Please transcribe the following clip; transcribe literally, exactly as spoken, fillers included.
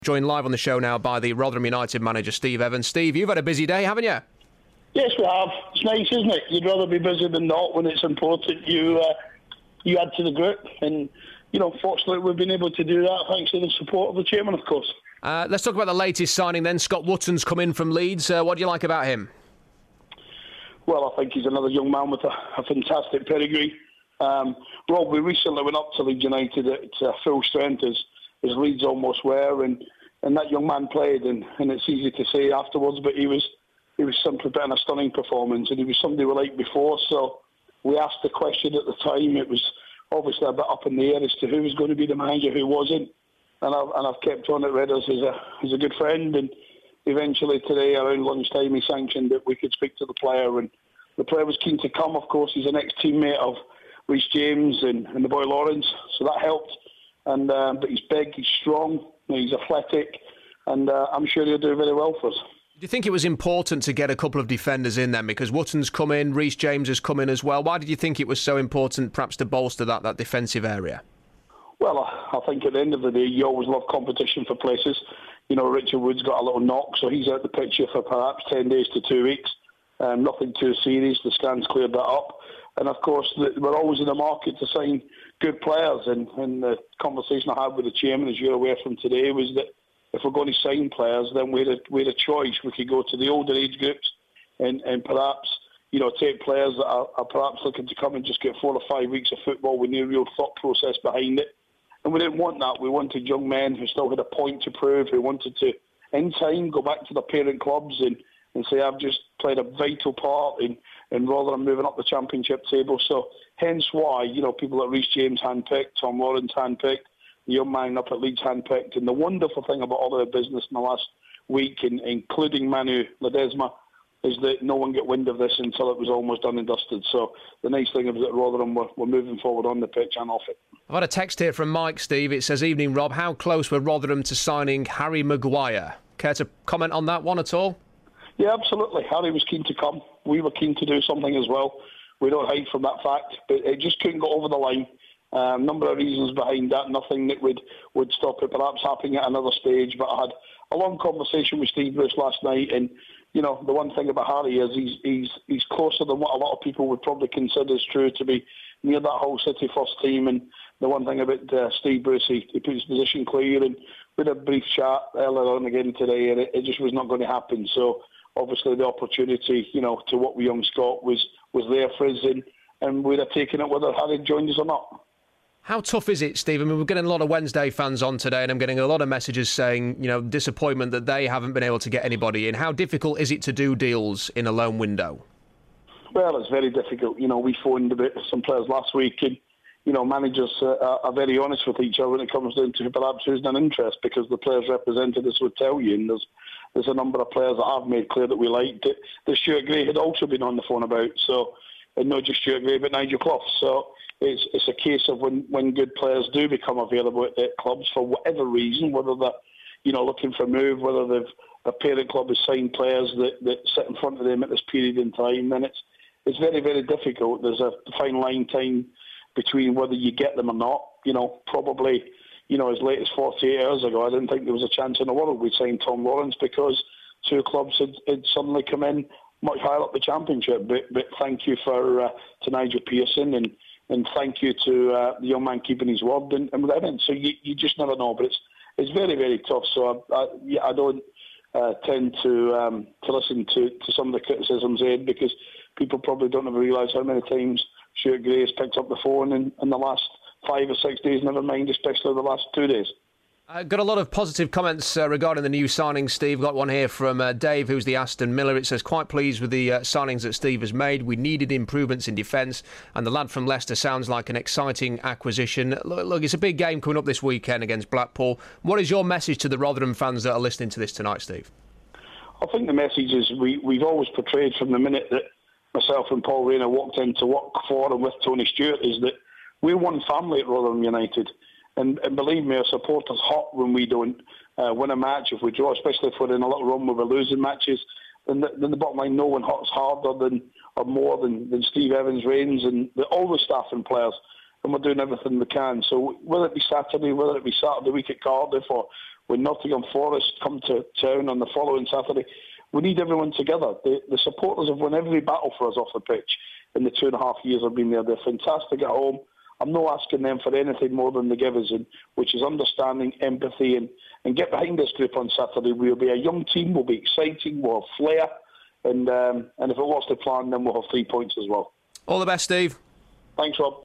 Joined live on the show now by the Rotherham United manager, Steve Evans. Steve, you've had a busy day, haven't you? Yes, we have. It's nice, isn't it? You'd rather be busy than not when it's important. You uh, you add to the group, and you know, fortunately, we've been able to do that thanks to the support of the chairman, of course. Uh, let's talk about the latest signing then. Scott Wootton's come in from Leeds. Uh, what do you like about him? Well, I think he's another young man with a, a fantastic pedigree. Um, Rob, we recently went up to Leeds United at uh, full strength as, as Leeds almost were, and, and that young man played, and, and it's easy to say afterwards, but he was he was simply putting a stunning performance, and he was somebody we liked before, so we asked the question at the time. It was obviously a bit up in the air as to who was going to be the manager, who wasn't, and I've, and I've kept on at Redders as a, as a good friend, and eventually today around lunchtime he sanctioned that we could speak to the player, and the player was keen to come. Of course, he's an ex-teammate of Reece James and, and the boy Lawrence, so that helped. And uh, but he's big, he's strong, he's athletic, and uh, I'm sure he'll do very well for us. Do you think it was important to get a couple of defenders in then? Because Wootton's come in, Reece James has come in as well. Why did you think it was so important perhaps to bolster that, that defensive area? Well, I, I think at the end of the day, you always love competition for places. You know, Richard Wood's got a little knock, so he's out the picture for perhaps ten days to two weeks. Um, nothing too serious. The scans cleared that up. And of course, the, we're always in the market to sign good players. And, and the conversation I had with the chairman, as you're aware from today, was that if we're going to sign players, then we had a, we had a choice. We could go to the older age groups and, and perhaps, you know, take players that are, are perhaps looking to come and just get four or five weeks of football with no real thought process behind it. And we didn't want that. We wanted young men who still had a point to prove, who wanted to, in time, go back to their parent clubs and, and say, I've just played a vital part in, in Rotherham moving up the championship table. So hence why, you know, people like Reece James handpicked, Tom Lawrence handpicked, the young man up at Leeds handpicked. And the wonderful thing about all of the business in the last week, in, including Manu Ledesma, is that no one got wind of this until it was almost done and dusted. So the nice thing is that Rotherham were, were moving forward on the pitch and off it. I've had a text here from Mike, Steve. It says, evening, Rob. How close were Rotherham to signing Harry Maguire? Care to comment on that one at all? Yeah, absolutely. Harry was keen to come. We were keen to do something as well. We don't hide from that fact, but it just couldn't go over the line. A um, number of reasons behind that, nothing that would, would stop it perhaps happening at another stage. But I had a long conversation with Steve Bruce last night, and you know, the one thing about Harry is he's he's he's closer than what a lot of people would probably consider is true to be near that whole City first team. And the one thing about uh, Steve Bruce, he, he put his position clear, and we had a brief chat earlier on again today, and it, it just was not going to happen. So obviously the opportunity, you know, to what we young Scott was was there for us, and, and we'd have taken it whether Harry joined us or not. How tough is it, Steve? I mean, we're getting a lot of Wednesday fans on today, and I'm getting a lot of messages saying, you know, disappointment that they haven't been able to get anybody in. How difficult is it to do deals in a loan window? Well, it's very difficult. You know, we phoned about some players last week, and, you know, managers uh, are very honest with each other when it comes down to perhaps who's an interest, because the players represented us would tell you, and there's there's a number of players that I've made clear that we liked that, that Stuart Gray had also been on the phone about. So, and not just Stuart Gray, but Nigel Clough. So it's it's a case of when, when good players do become available at, at clubs for whatever reason, whether they're, you know, looking for a move, whether they've a parent club has signed players that, that sit in front of them at this period in time, then it's it's very, very difficult. There's a fine line time between whether you get them or not. You know, probably, you know, as late as forty-eight hours ago, I didn't think there was a chance in the world we'd sign Tom Lawrence because two clubs had, had suddenly come in much higher up the championship. But, but thank you for uh, to Nigel Pearson, and, and thank you to uh, the young man keeping his word, and, and without it. So you, you just never know. But it's it's very, very tough. So I, I, yeah, I don't uh, tend to um, to listen to, to some of the criticisms, Ed, because people probably don't ever realise how many times Stuart Gray has picked up the phone in, in the last five or six days, never mind, especially the last two days. I got a lot of positive comments uh, regarding the new signings, Steve. Got one here from uh, Dave, who's the Aston Miller. It says, quite pleased with the uh, signings that Steve has made. We needed improvements in defence, and the lad from Leicester sounds like an exciting acquisition. Look, look, it's a big game coming up this weekend against Blackpool. What is your message to the Rotherham fans that are listening to this tonight, Steve? I think the message is we, we've always portrayed from the minute that myself and Paul Rayner walked in to work for and with Tony Stewart is that we're one family at Rotherham United. And, and believe me, our supporters hot when we don't uh, win a match. If we draw, especially if we're in a little run where we're losing matches, then the, then the bottom line, no one hots harder than or more than, than Steve Evans, Rains, and the, all the staff and players. And we're doing everything we can. So whether it be Saturday, whether it be Saturday week at Cardiff, or when Nottingham Forest come to town on the following Saturday. We need everyone together. The, the supporters have won every battle for us off the pitch in the two and a half years I've been there. They're fantastic at home. I'm not asking them for anything more than they give us, in, which is understanding, empathy, and, and get behind this group on Saturday. We'll be a young team, we'll be exciting, we'll have flair, and, um, and if it was the plan, then we'll have three points as well. All the best, Steve. Thanks, Rob.